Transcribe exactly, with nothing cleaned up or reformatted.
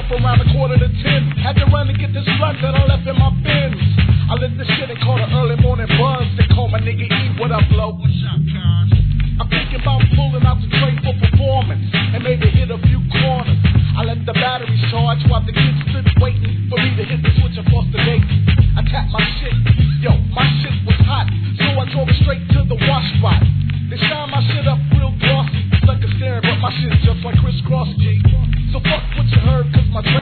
up around a quarter to ten. Had to run to get this blunt that I left in my bins. I lit this shit and caught an early morning buzz. They call my nigga E, what up, blow? What's up, cuz? I'm thinking about pulling out the tray for performance and maybe hit a few corners. I let the battery charge while the kids stood waiting for me to hit the switch across the gate. I tapped my shit